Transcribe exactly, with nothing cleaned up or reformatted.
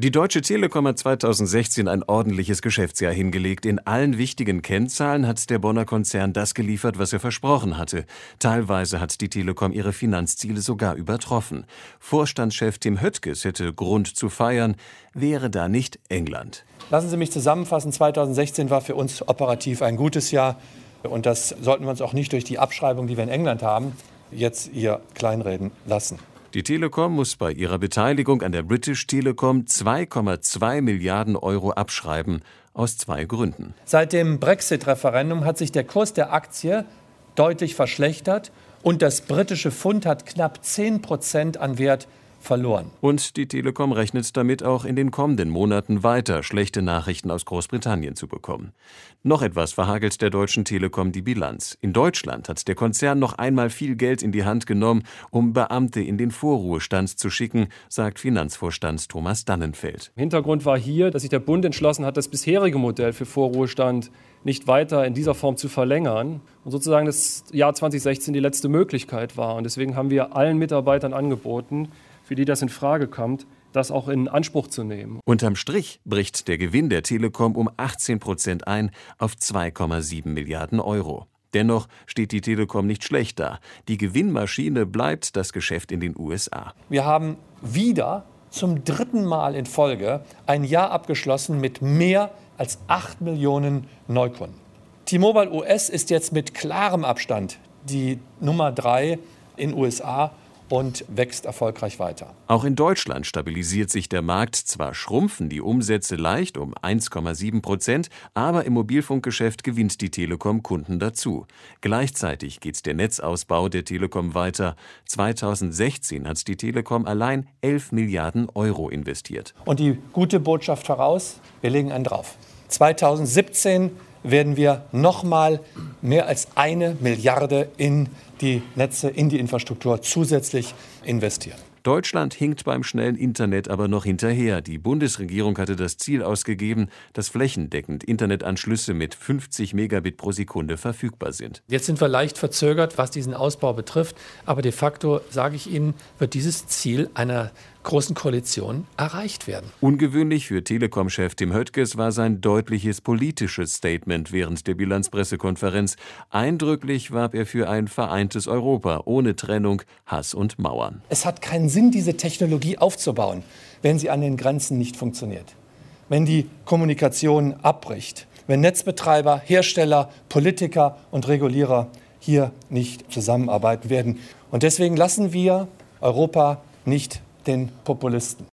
Die Deutsche Telekom hat zweitausendsechzehn ein ordentliches Geschäftsjahr hingelegt. In allen wichtigen Kennzahlen hat der Bonner Konzern das geliefert, was er versprochen hatte. Teilweise hat die Telekom ihre Finanzziele sogar übertroffen. Vorstandschef Tim Höttges hätte Grund zu feiern, wäre da nicht England. Lassen Sie mich zusammenfassen, zweitausendsechzehn war für uns operativ ein gutes Jahr. Und das sollten wir uns auch nicht durch die Abschreibung, die wir in England haben, jetzt hier kleinreden lassen. Die Telekom muss bei ihrer Beteiligung an der British Telecom zwei Komma zwei Milliarden Euro abschreiben, aus zwei Gründen. Seit dem Brexit-Referendum hat sich der Kurs der Aktie deutlich verschlechtert und das britische Pfund hat knapp zehn Prozent an Wert verloren. Und die Telekom rechnet damit auch in den kommenden Monaten weiter schlechte Nachrichten aus Großbritannien zu bekommen. Noch etwas verhagelt der Deutschen Telekom die Bilanz. In Deutschland hat der Konzern noch einmal viel Geld in die Hand genommen, um Beamte in den Vorruhestand zu schicken, sagt Finanzvorstand Thomas Dannenfeld. Hintergrund war hier, dass sich der Bund entschlossen hat, das bisherige Modell für Vorruhestand nicht weiter in dieser Form zu verlängern und sozusagen das Jahr zweitausendsechzehn die letzte Möglichkeit war. Und deswegen haben wir allen Mitarbeitern angeboten, für die das in Frage kommt, das auch in Anspruch zu nehmen. Unterm Strich bricht der Gewinn der Telekom um achtzehn Prozent ein auf zwei Komma sieben Milliarden Euro. Dennoch steht die Telekom nicht schlecht da. Die Gewinnmaschine bleibt das Geschäft in den U S A. Wir haben wieder zum dritten Mal in Folge ein Jahr abgeschlossen mit mehr als acht Millionen Neukunden. T-Mobile U S ist jetzt mit klarem Abstand die Nummer drei in U S A und wächst erfolgreich weiter. Auch in Deutschland stabilisiert sich der Markt. Zwar schrumpfen die Umsätze leicht um eins Komma sieben Prozent, aber im Mobilfunkgeschäft gewinnt die Telekom Kunden dazu. Gleichzeitig geht der Netzausbau der Telekom weiter. zweitausendsechzehn hat die Telekom allein elf Milliarden Euro investiert. Und die gute Botschaft voraus, wir legen einen drauf. zweitausendsiebzehn werden wir nochmal mehr als eine Milliarde in die Netze, in die Infrastruktur zusätzlich investieren. Deutschland hinkt beim schnellen Internet aber noch hinterher. Die Bundesregierung hatte das Ziel ausgegeben, dass flächendeckend Internetanschlüsse mit fünfzig Megabit pro Sekunde verfügbar sind. Jetzt sind wir leicht verzögert, was diesen Ausbau betrifft. Aber de facto, sage ich Ihnen, wird dieses Ziel einer großen Koalition erreicht werden. Ungewöhnlich für Telekom-Chef Tim Höttges war sein deutliches politisches Statement während der Bilanzpressekonferenz. Eindrücklich warb er für ein vereintes Europa ohne Trennung, Hass und Mauern. Es hat keinen Sinn, diese Technologie aufzubauen, wenn sie an den Grenzen nicht funktioniert. Wenn die Kommunikation abbricht, wenn Netzbetreiber, Hersteller, Politiker und Regulierer hier nicht zusammenarbeiten werden. Und deswegen lassen wir Europa nicht den Populisten.